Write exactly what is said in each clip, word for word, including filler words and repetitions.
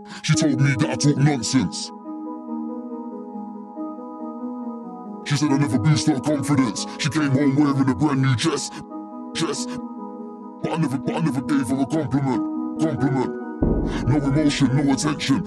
She told me that I talk nonsense. She said I never boost her confidence. She came home wearing a brand new dress, dress. But I never, but I never gave her a compliment, compliment. No emotion, no attention.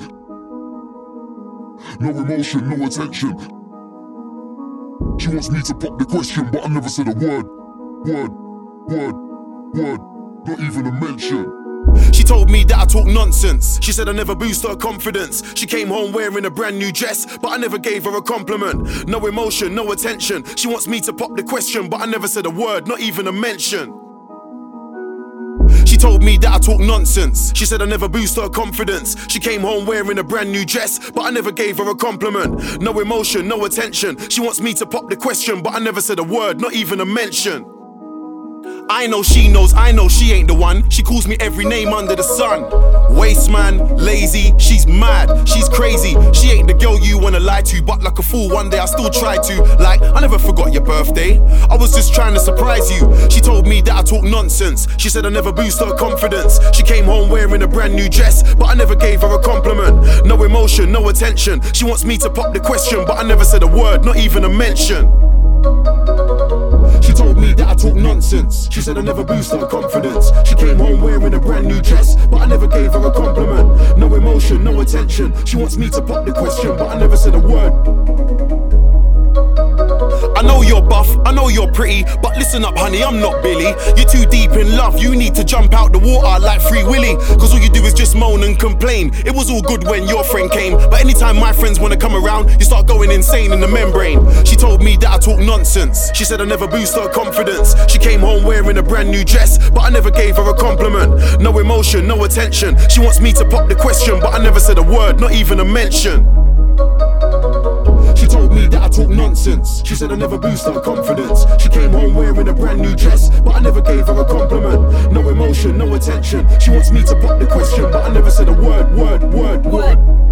No emotion, no attention. She wants me to pop the question, but I never said a word, word, word, word, not even a mention. She told me that I talk nonsense. She said I never boost her confidence. She came home wearing a brand new dress, but I never gave her a compliment. No emotion, no attention. She wants me to pop the question, but I never said a word, not even a mention. She told me that I talk nonsense. She said I never boost her confidence. She came home wearing a brand new dress, but I never gave her a compliment. No emotion, no attention. She wants me to pop the question, but I never said a word, not even a mention. I know she knows, I know she ain't the one. She calls me every name under the sun. Waste man, lazy, she's mad, she's crazy. She ain't the girl you wanna lie to, but like a fool one day I still try to. Like, I never forgot your birthday, I was just trying to surprise you. She told me that I talk nonsense. She said I never boost her confidence. She came home wearing a brand new dress, but I never gave her a compliment. No emotion, no attention. She wants me to pop the question, but I never said a word, not even a mention. She told me that I talk nonsense. She said I never boost her confidence. She came home wearing a brand new dress, but I never gave her a compliment. No emotion, no attention. She wants me to pop the question, but I never said a word. I know you're buff, I know you're pretty, but listen up honey, I'm not Billy. You're too deep in love, you need to jump out the water like Free Willy. Cause all you do is just moan and complain. It was all good when your friend came, but anytime my friends wanna come around, you start going insane in the membrane. She told me that I talk nonsense. She said I never boost her confidence. She came home wearing a brand new dress, but I never gave her a compliment. No emotion, no attention. She wants me to pop the question, but I never said a word, not even a mention. She told me that I talk nonsense. She said I never boost her confidence. She came home wearing a brand new dress, but I never gave her a compliment. No emotion, no attention. She wants me to pop the question, but I never said a word, word, word, word.